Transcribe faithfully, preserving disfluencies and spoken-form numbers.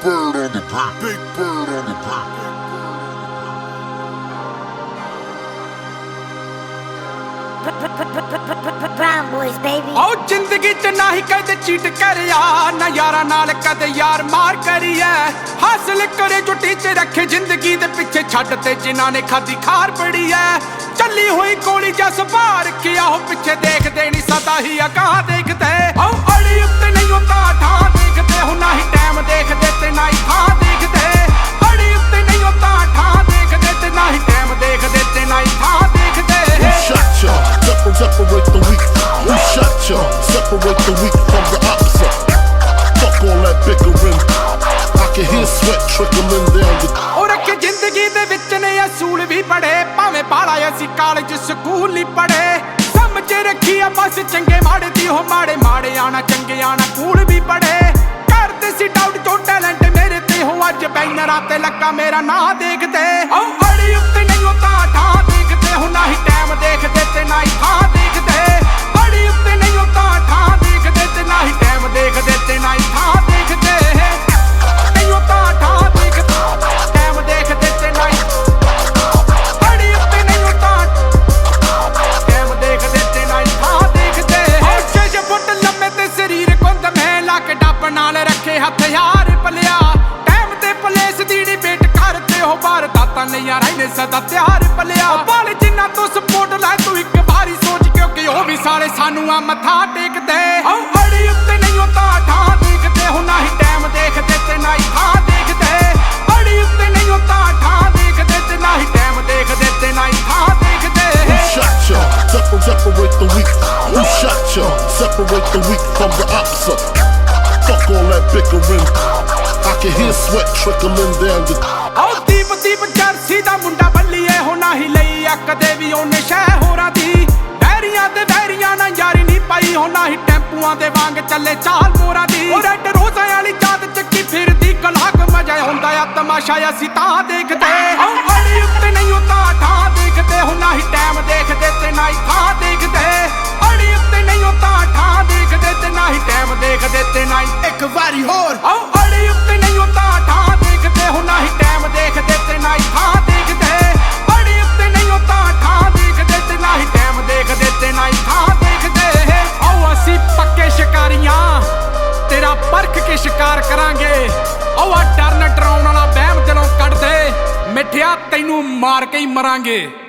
bird on the beat. Big bird on the beat. Brown boys, baby. आओ जिंदगी च ना ही कदे चीट करिया ना यारा नाल कदे यार मार करिए हासिल करे जो टीचे रखे जिंदगी दे पिछे छड्ड ते जिन्हां ने खादी खार पड़ी है चली हुई गोली जस बार किया हो पिछे देखदे नहीं सदा ही अगां देखदे आओ अड़ी उत्ते नहीं होता ठां देखदे हो ना ही टाइम देखदे ते ना ही थां देखदे अड़ी उत्ते नहीं होता ठां देखदे ते ना ही टाइम देखदे ते ना ही थां देखदे Who shot ya? Separate the weak. Who shot ya? Separate the weak from the opposite. Fuck all that bickering. I can hear sweat trickling down the. और के जिंदगी दे विच ने असूल भी पढ़े भावें पाला असी कॉलेज स्कूल नहीं पढ़े समझ रखी आ बस चंगे माड़े दी हो माड़े माड़े आना चंगे आना कूल भी पढ़े करते सी डाउट जो टैलेंट मेरे ते हो अज बैनरां ते लगा मेरा ना देखदे आओ अड़ी उत्ते नहीं होता ठां देखदे हो ना ही टाइम देखदे ते ना ही थां देखदे अड़ी उत्ते नहीं होता ठां देखदे ते ना ही टाइम देखदे ते ना ही थां देखदे नहीं होता ठां देखदे टाइम देखदे ते ना ही अड़ी उत्ते नहीं होता टाइम देखदे ते ना ही थां देखदे छे छे फुट लम्मे ते शरीर कुंद मैं लक डब नाल रखे हथियार पलिया टाइम ते पलेस दी नी वेट करते हो बार दाता नहीं आ रहे सदा तैयार पलिया बाल जिन्ना तो सपोर्ट ला तू एक बारी सोच क्योंकि ओ भी सारे सानू आ मथा टेकदे आओ अड़ी उत्ते नहीं होता ठां देखदे हो ना ही टाइम देखदे ते ना ही थां देखदे अड़ी उत्ते नहीं होता ठां देखदे ते ना ही टाइम देखदे ते ना ही थां देखदे Who shot ya? Separ- Separate the weak. Who shot ya? Separate the weak from the opposite. Fuck all that bickering. I can hear sweat trickling down the. आओ दीप दीप जर्सी दा मुंडा बल्लीए हो ना ही लई कदे भी ओने शह होरां दी वैरियां ते वैरियां ना यारी नहीं पाई हो ना ही टैंपूआं दे वांग चले चाल मोरा दी ओ रेड रोज़ां वाली चाद चक्की फिरदी कलाक मजा हुंदा आ तमाशा असीं तां देखदे आओ अड़ी उत्ते नहीं होता ठां देखदे हो ना ही टाइम देखदे ते ना ही थां देखदे अड़ी उत्ते नहीं होता ठां देखदे ते ना ही टाइम देखदे ते ना ही एक वारी होर आओ अड़ी उत्ते नहीं होता ठां देखदे हो ना ही टाइम देखदे ते ना ही थां देखदे अड़ी उत्ते नहीं होता ठां देखदे ते ना ही टाइम देखदे ते ना ही थां देखदे आओ असीं पक्के शिकारियां तेरा परख के शिकार करांगे आओ आ डरन डराउण वाला वहम दिलों कढ दे मिठिया तैनू मार के ही मरांगे।